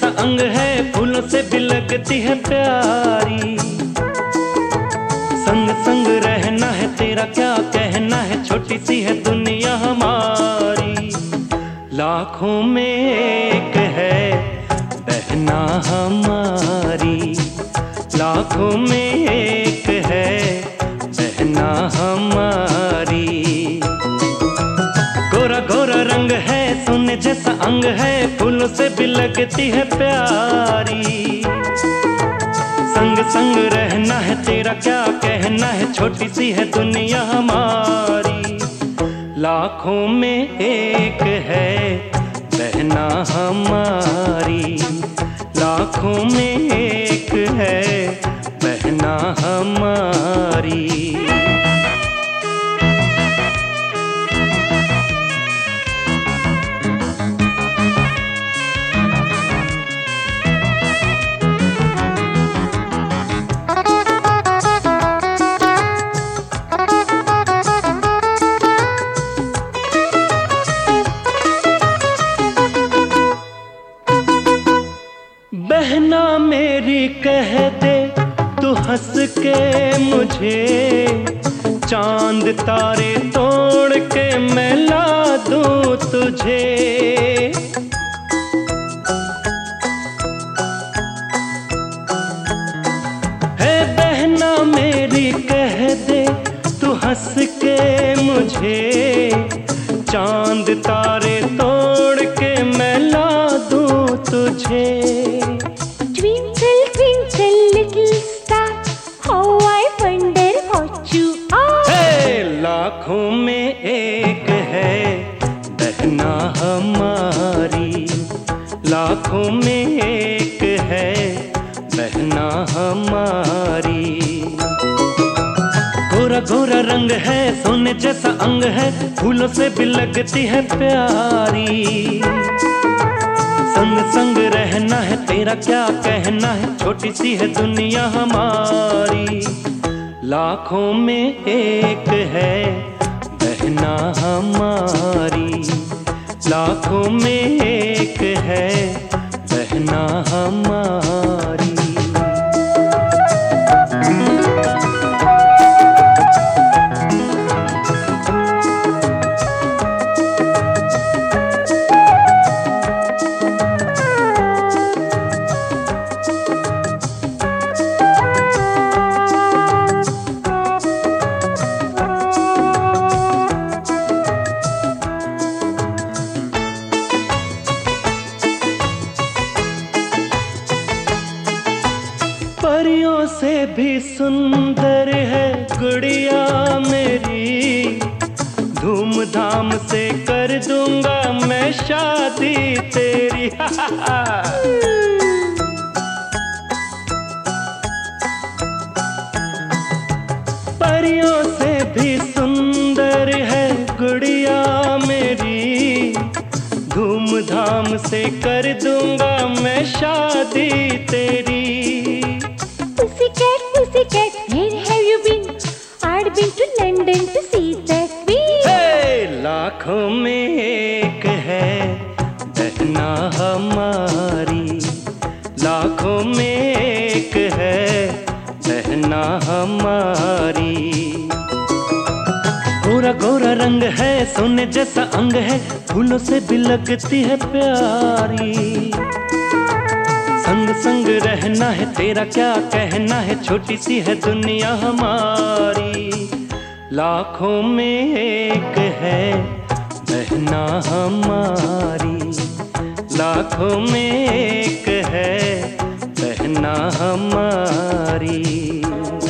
जैसा अंग है, फूलों से भी लगती है प्यारी। संग संग रहना है, तेरा क्या कहना है, छोटी सी है दुनिया हमारी। लाखों में एक है बहना हमारी, लाखों में एक है बहना हमारी। गोरा गोरा रंग है, सोने जैसा अंग है, फूलों से भी लगती है प्यारी। संग संग रहना है, तेरा क्या कहना है, छोटी सी है दुनिया हमारी। लाखों में एक है बहना हमारी, लाखों में एक है बहना हमारी। बहना मेरी कह दे तू हंस के मुझे, चांद तारे तोड़ के मैं ला दूं तुझे। है बहना मेरी कह दे तू हंस के मुझे, चांद तारे तोड़ के मैं ला दूं तुझे। लाखों में एक है बहना हमारी, लाखों में एक है बहना हमारी। गोरा गोरा रंग है, सोने जैसा अंग है, फूलों से भी लगती है प्यारी। संग संग रहना है, तेरा क्या कहना है, छोटी सी है दुनिया हमारी। लाखों में एक है बहना हमारी, लाखों में एक है बहना हमारी। परियों से भी सुंदर है गुड़िया मेरी, धूमधाम से कर दूंगा मैं शादी तेरी। परियों से भी सुंदर है गुड़िया मेरी, धूमधाम से कर दूंगा मैं शादी तेरी। Pussycat, where have you been? I'd been to London to see that queen. Hey, लाखों में एक है बहना हमारी, लाखों में एक है बहना हमारी। गोरा गोरा रंग है, सोने जैसा अंग है, फूलों से भी लगती है प्यारी। संग संग रहना है, तेरा क्या कहना है, छोटी सी है दुनिया हमारी। लाखों में एक है बहना हमारी, लाखों में एक है बहना हमारी।